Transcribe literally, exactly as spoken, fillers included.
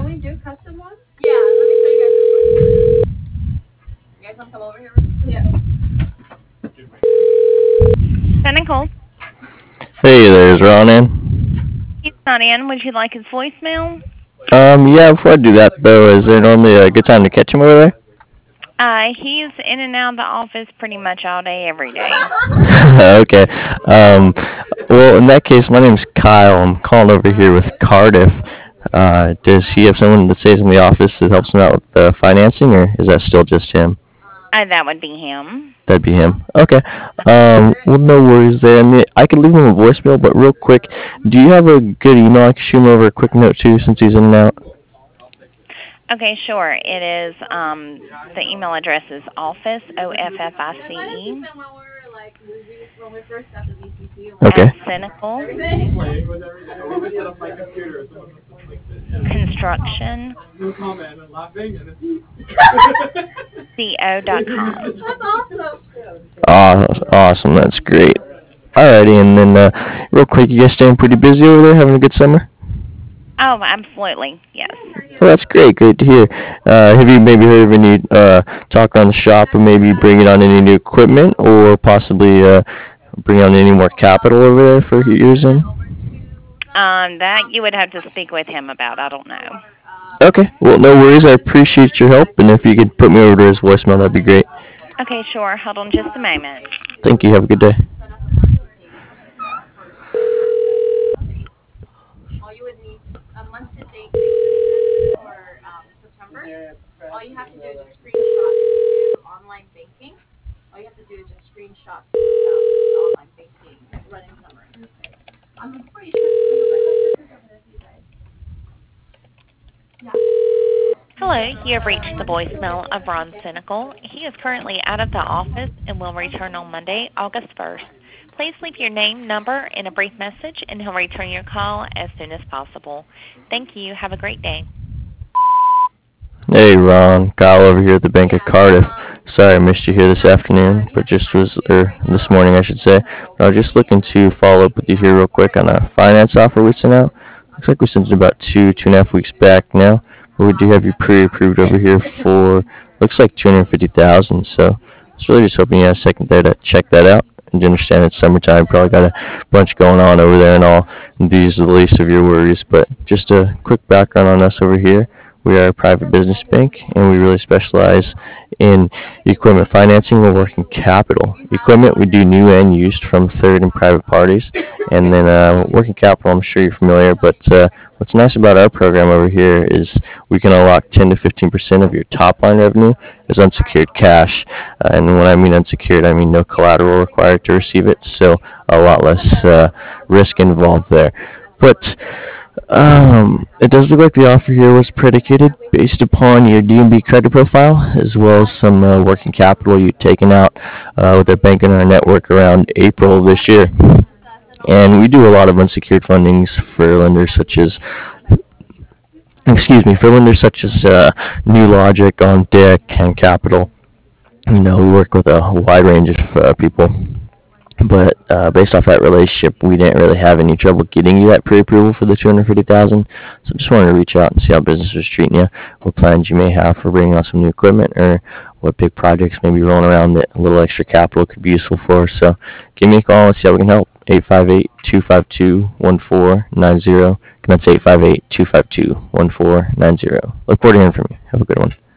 Can we do custom ones? Yeah, let me show you guys real quick. You guys want to come over here? Yeah. Cynical. Hey, there's Ron in. He's not in. Would you like his voicemail? Um, yeah, before I do that, though, is there normally a good time to catch him over there? Uh, he's in and out of the office pretty much all day, every day. Okay. Um, well, in that case, my name's Kyle. I'm calling over here with Cardiff. Uh, does he have someone that stays in the office that helps him out with the financing, or is that still just him? Uh, that would be him. That'd be him. Okay. Um, well, no worries there. I mean, I could leave him a voicemail, but real quick, do you have a good email I could shoot him over a quick note to since he's in and out? Okay, sure. It is, um, the email address is office, O F F I C E, Okay. at cynical construction co dot com. Aw awesome. That's great. Alrighty, and then uh, real quick, you guys staying pretty busy over there, having a good summer? Oh, absolutely, yes. Well, that's great. Great to hear. Uh, have you maybe heard of any uh, talk around the shop, or maybe bringing on any new equipment, or possibly uh, bringing on any more capital over there for using? Um, that you would have to speak with him about. I don't know. Okay. Well, no worries. I appreciate your help, and if you could put me over to his voicemail, that'd be great. Okay, sure. Hold on just a moment. Thank you. Have a good day. All you would need a month to date for um, September. All you have to do is just screenshot online banking. All you have to do is just screenshot um, online banking running summary. Okay. I'm pretty sure this is over there for you guys. Yeah. Hello, you have reached the voicemail of Ron Cynical. He is currently out of the office and will return on Monday, August first. Please leave your name, number, and a brief message, and he'll return your call as soon as possible. Thank you. Have a great day. Hey, Ron. Kyle over here at the Bank of Cardiff. Sorry I missed you here this afternoon, but just was, or this morning, I should say. But I was just looking to follow up with you here real quick on a finance offer we sent out. Looks like we sent it about two, two and a half weeks back now. But we do have you pre-approved over here for, looks like two hundred fifty thousand dollars. So I was really just hoping you had a second there to check that out. And you understand it's summertime, probably got a bunch going on over there and all. And these are the least of your worries. But just a quick background on us over here. We are a private business bank, and we really specialize in equipment financing or working capital. Equipment we do new and used from third and private parties, and then uh, working capital, I'm sure you're familiar, but uh, what's nice about our program over here is we can unlock ten to fifteen percent of your top line revenue as unsecured cash. Uh, and when I mean unsecured, I mean no collateral required to receive it, so a lot less uh, risk involved there. But um, it does look like the offer here was predicated based upon your D and B credit profile, as well as some uh, working capital you'd taken out uh, with the bank in our network around April of this year. And we do a lot of unsecured fundings for lenders such as, excuse me, for lenders such as uh, New Logic, On Deck, and Capital. You know, we work with a wide range of uh, people. But uh, based off that relationship, we didn't really have any trouble getting you that pre-approval for the two hundred fifty thousand dollars. So just wanted to reach out and see how business was treating you, what plans you may have for bringing on some new equipment, or what big projects may be rolling around that a little extra capital could be useful for. So give me a call and see how we can help. eight five eight, two five two, one four nine zero. That's eight five eight, two five two, one four nine zero. Look forward to hearing from you. Have a good one.